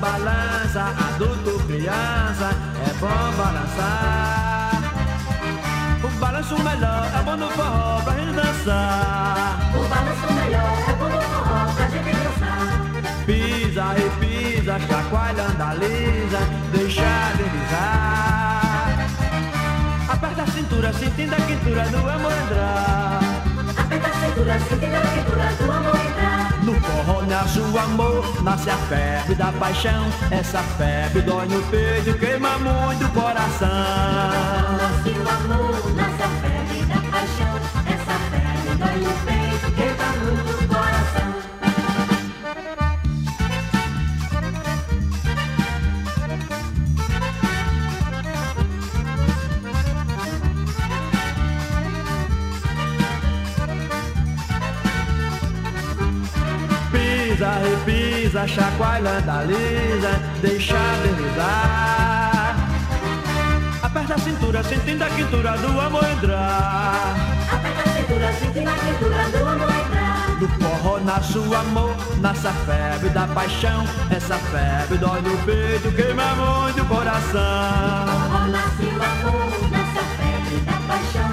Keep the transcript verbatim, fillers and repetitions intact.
balança, adulto, criança, é bom balançar. O balanço melhor é bom no forró pra gente dançar. O balanço melhor é bom no forró pra gente dançar. Pisa e pisa, chacoalhando a lisa, deixa deslizar. Aperta a cintura, sentindo a quentura do amor entrar. Aperta a cintura, sentindo a quentura do amor entrar. No forró nasce o amor, nasce a febre da paixão. Essa febre dói no peito, queima muito o coração. Nasce o amor, nasce a febre da paixão. Essa febre dói no peito, queima muito o coração. Pisa e pisa, chacoalhando a lisa, deixa deslizar. Aperta a cintura, sentindo a quentura do amor entrar. Aperta a cintura, sentindo a quentura do amor entrar. No forró nasce o amor, nasce a febre da paixão. Essa febre dói no peito, queima muito o coração. No forró nasce o amor, nasce a febre da paixão.